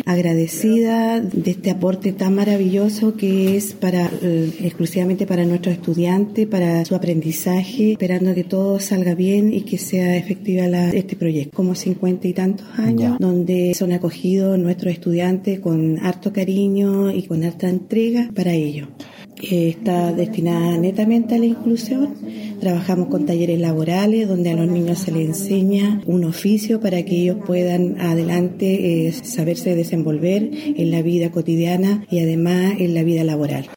agradecida de este aporte tan maravilloso que es exclusivamente para nuestros estudiantes, para su aprendizaje, esperando que todo salga bien y que sea efectiva este proyecto. Como 50 y tantos años, donde son acogidos nuestros estudiantes con harto cariño y con harta entrega para ello. Está destinada netamente a la inclusión. Trabajamos con talleres laborales donde a los niños se les enseña un oficio para que ellos puedan adelante saberse desenvolver en la vida cotidiana y además en la vida laboral.